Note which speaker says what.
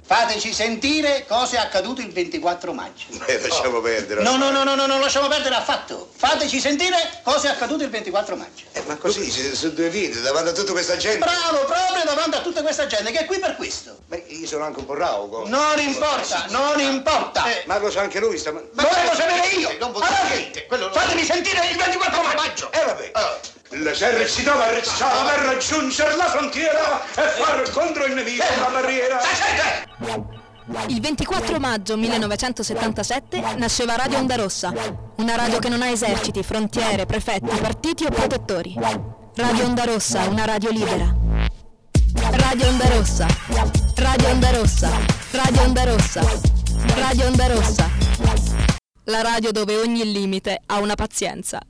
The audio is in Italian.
Speaker 1: Fateci sentire cosa è accaduto il 24 maggio.
Speaker 2: Lasciamo perdere.
Speaker 1: No, non lasciamo perdere affatto. Fateci sentire cosa è accaduto il 24 maggio.
Speaker 2: Ma così, su due piedi, davanti a tutta questa gente.
Speaker 1: Bravo, proprio davanti a tutta questa gente che è qui per questo.
Speaker 2: Beh, io sono anche un po' rauco.
Speaker 1: Non importa.
Speaker 2: Ma lo sa anche lui,
Speaker 1: Volevo sapere io.
Speaker 2: Non può dire niente.
Speaker 1: Fatemi sentire il 24 maggio.
Speaker 2: Vabbè. L'esercito marciava per raggiungere la frontiera e far contro il nemico una barriera.
Speaker 3: Il 24 maggio 1977 nasceva Radio Onda Rossa, una radio che non ha eserciti, frontiere, prefetti, partiti o protettori. Radio Onda Rossa, una radio libera. Radio Onda Rossa, Radio Onda Rossa, Radio Onda Rossa, Radio Onda Rossa. La radio dove ogni limite ha una pazienza.